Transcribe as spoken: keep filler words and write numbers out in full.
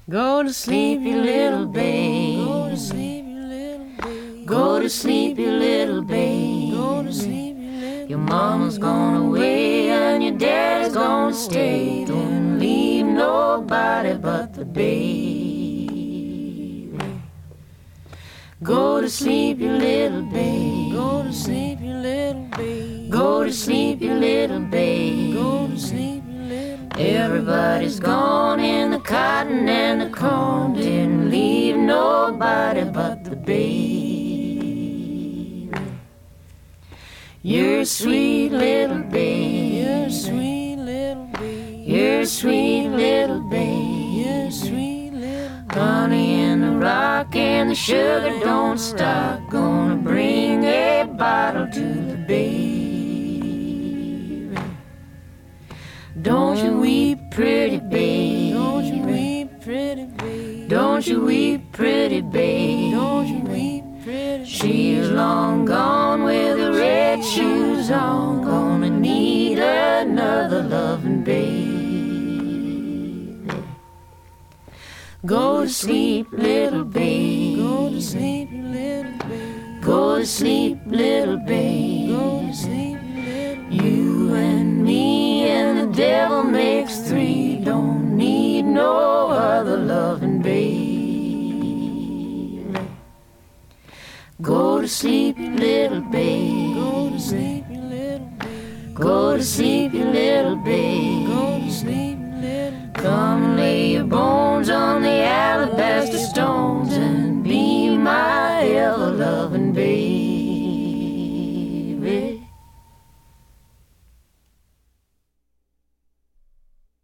Go to sleep, you little babe. Go to sleep, you little babe. Go to sleep, you little babe. Go to sleep, you little. Your mama's gone away and your dad's gonna stay. Don't leave nobody but the baby. Go to sleep, you little babe. Go to sleep, you little babe. Go to sleep, you little babe. Go to sleep, you little babe. Everybody's gone in the cotton and the corn. Didn't leave nobody but the baby. You're a sweet little babe. You're a sweet little babe. You're a sweet little babe. You're a sweet little babe. Honey in the rock and the sugar don't stop. Gonna bring a bottle to the baby. Don't you weep, pretty babe. Don't you weep, pretty babe. Don't you weep, pretty babe. Don't you weep, pretty babe. She's long gone with the red shoes on. Gonna need another loving babe. Go to sleep, little babe. Go to sleep, little babe. Go to sleep, little babe. Go to sleep, little babe. You and me and the devil makes three. Don't need no other loving babe. Go to sleep, you little babe. Go to sleep, you little babe. Go to sleep, you little babe. Go to sleep, you little babe. Come